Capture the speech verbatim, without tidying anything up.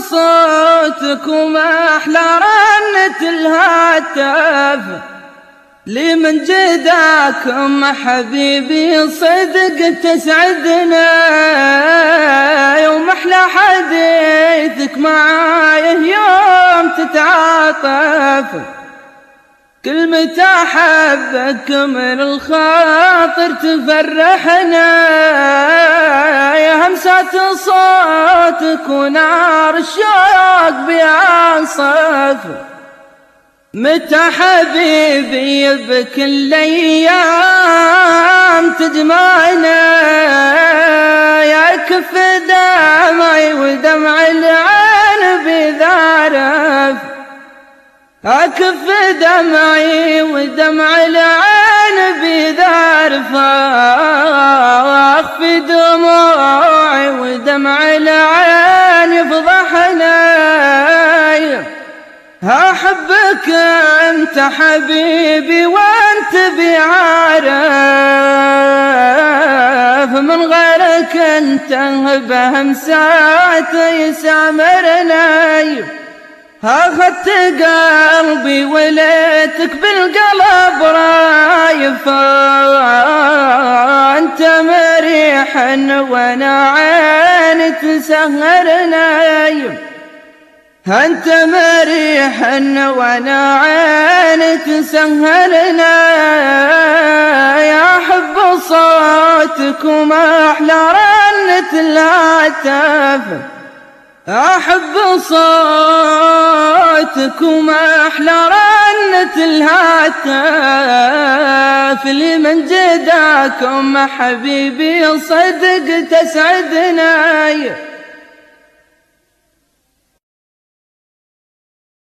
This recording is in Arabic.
صوتك وما أحلى رنة الهاتف لمن جداكم حبيبي صدق تسعدنا يوم أحلى حديثك معايه يوم تتعاطف كلمة أحبك من الخاطر تفرحنا يا همسة صوتك ونار الشوق بيعصف متى حبيبي بكل أيام تجمعنا يا كف دمعي ودمع العين بذارف أكف دمعي ودمع العين بذارف أخفي دموعي ودمع العين يفضحنا أحبك أنت حبيبي وأنت بعارف من غيرك أنت بهمسات يسامرنا أخذت قلبي وليتك بالقلب رايف أنت مريح وأنا عيني تسهرنا أنت مريح وأنا عيني تسهرنا يا حب صوتك وما أحلى رنة الهاتف أحب صوتك وما أحلى رنة الهاتف لمن جداكم حبيبي صدق تسعدنا